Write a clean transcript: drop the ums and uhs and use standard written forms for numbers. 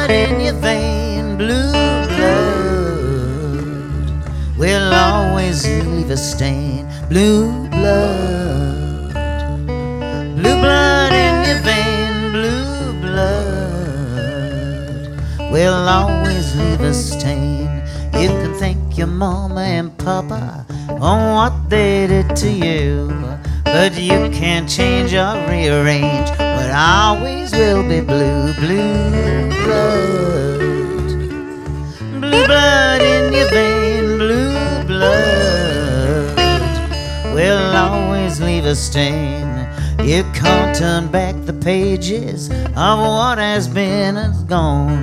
blood in your vein, blue blood will always leave a stain. Blue blood, blue blood in your vein, blue blood will always leave a stain. You can thank your mama and papa on what they did to you, but you can't change or rearrange what always will be blue. Blue blood, blue blood in your vein, blue blood will always leave a stain. You can't turn back the pages of what has been and gone.